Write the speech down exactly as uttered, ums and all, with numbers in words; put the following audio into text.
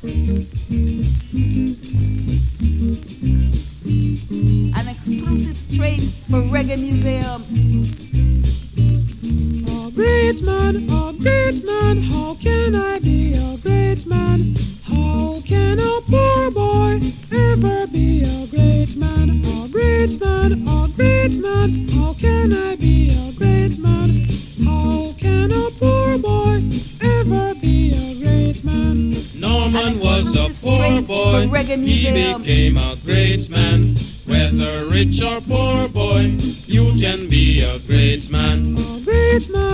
An exclusive straight for Reggae Museum. A great man, a great man, how can I be a great man? How can a poor boy ever be a great man? A great man, a great man, how can I be a great man? How can a poor boy ever be a great man? Norman was a poor boy, he became a great man. Whether rich or poor boy, you can be a great man. A great man.